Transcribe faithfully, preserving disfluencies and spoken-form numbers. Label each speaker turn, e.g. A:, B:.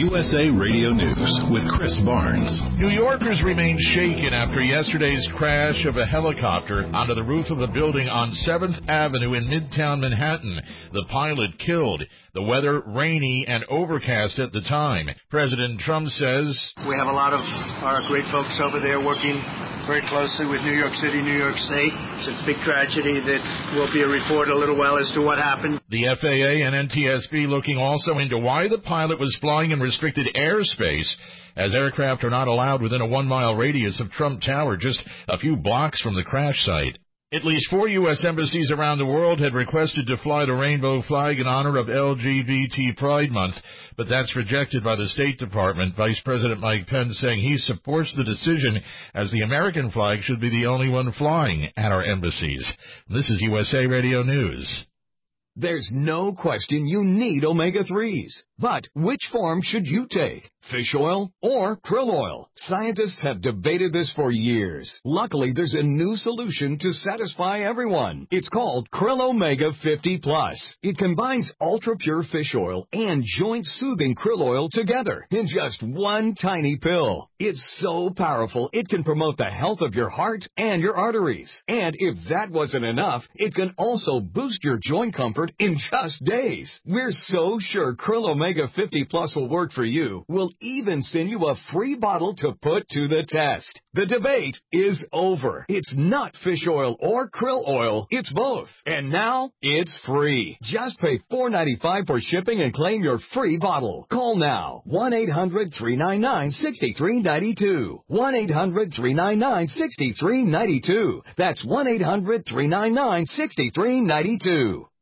A: U S A Radio News with Chris Barnes.
B: New Yorkers remain shaken after yesterday's crash of a helicopter onto the roof of a building on seventh Avenue in Midtown Manhattan. The pilot killed. The weather rainy and overcast at the time. President Trump says,
C: "We have a lot of our great folks over there working very closely with New York City, New York State. It's a big tragedy that will be a report a little while as to what happened."
B: The F A A and N T S B looking also into why the pilot was flying in restricted airspace, as aircraft are not allowed within a one-mile radius of Trump Tower, just a few blocks from the crash site. At least four U S embassies around the world had requested to fly the rainbow flag in honor of L G B T Pride Month, but that's rejected by the State Department. Vice President Mike Pence saying he supports the decision, as the American flag should be the only one flying at our embassies. This is U S A Radio News.
D: There's no question you need omega threes. But which form should you take? Fish oil or krill oil? Scientists have debated this for years. Luckily, there's a new solution to satisfy everyone. It's called Krill Omega fifty plus. It combines ultra-pure fish oil and joint-soothing krill oil together in just one tiny pill. It's so powerful, it can promote the health of your heart and your arteries. And if that wasn't enough, it can also boost your joint comfort in just days. We're so sure Krill Omega fifty plus will work for you. We'll even send you a free bottle to put to the test. The debate is over. It's not fish oil or krill oil. It's both. And now it's free. Just pay four dollars and ninety-five cents for shipping and claim your free bottle. Call now. one eight hundred three nine nine six three nine two. one eight hundred three nine nine six three nine two. That's one eight hundred three nine nine six three nine two.